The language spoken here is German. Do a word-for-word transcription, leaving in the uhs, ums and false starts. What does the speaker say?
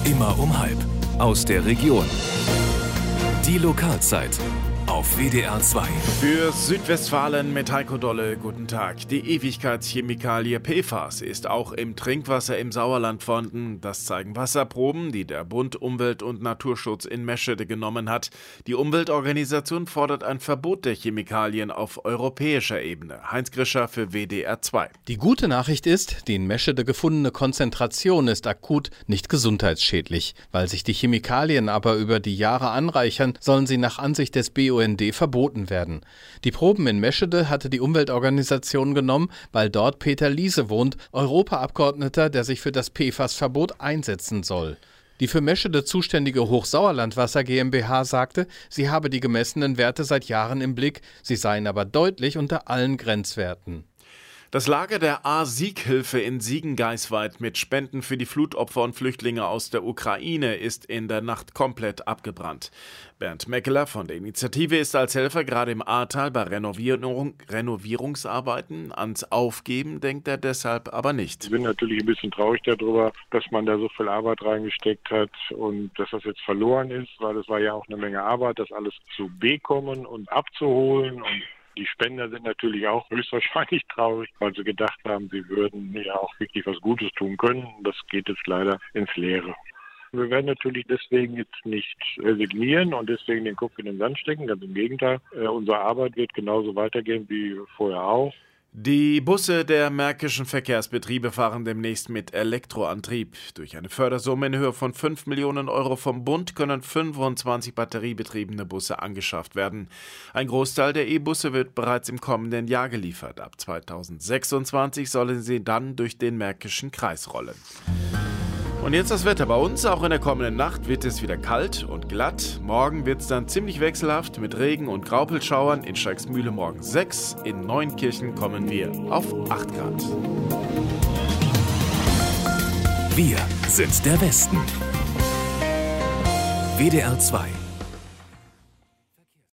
Immer um halb. Aus der Region. Die Lokalzeit auf W D R zwei. Für Südwestfalen mit Heiko Dolle, guten Tag. Die Ewigkeitschemikalie P F A S ist auch im Trinkwasser im Sauerland vorhanden. Das zeigen Wasserproben, die der Bund Umwelt- und Naturschutz in Meschede genommen hat. Die Umweltorganisation fordert ein Verbot der Chemikalien auf europäischer Ebene. Heinz Grischer für W D R zwei. Die gute Nachricht ist, die in Meschede gefundene Konzentration ist akut nicht gesundheitsschädlich. Weil sich die Chemikalien aber über die Jahre anreichern, sollen sie nach Ansicht des B U N D verboten werden. Die Proben in Meschede hatte die Umweltorganisation genommen, weil dort Peter Liese wohnt, Europaabgeordneter, der sich für das P F A S-Verbot einsetzen soll. Die für Meschede zuständige Hochsauerlandwasser GmbH sagte, sie habe die gemessenen Werte seit Jahren im Blick, sie seien aber deutlich unter allen Grenzwerten. Das Lager der A-Sieghilfe in Siegen-Geisweit mit Spenden für die Flutopfer und Flüchtlinge aus der Ukraine ist in der Nacht komplett abgebrannt. Bernd Meckeler von der Initiative ist als Helfer gerade im Ahrtal bei Renovierung, Renovierungsarbeiten. Ans Aufgeben denkt er deshalb aber nicht. Ich bin natürlich ein bisschen traurig darüber, dass man da so viel Arbeit reingesteckt hat und dass das jetzt verloren ist, weil es war ja auch eine Menge Arbeit, das alles zu bekommen und abzuholen. Und die Spender sind natürlich auch höchstwahrscheinlich traurig, weil sie gedacht haben, sie würden ja auch wirklich was Gutes tun können. Das geht jetzt leider ins Leere. Wir werden natürlich deswegen jetzt nicht resignieren und deswegen den Kopf in den Sand stecken. Ganz im Gegenteil. Äh, unsere Arbeit wird genauso weitergehen wie vorher auch. Die Busse der märkischen Verkehrsbetriebe fahren demnächst mit Elektroantrieb. Durch eine Fördersumme in Höhe von fünf Millionen Euro vom Bund können fünfundzwanzig batteriebetriebene Busse angeschafft werden. Ein Großteil der E-Busse wird bereits im kommenden Jahr geliefert. Ab zweitausendsechsundzwanzig sollen sie dann durch den Märkischen Kreis rollen. Und jetzt das Wetter bei uns. Auch in der kommenden Nacht wird es wieder kalt und glatt. Morgen wird es dann ziemlich wechselhaft mit Regen und Graupelschauern. In Steigsmühle morgen sechs. In Neunkirchen kommen wir auf acht Grad. Wir sind der Westen. W D R zwei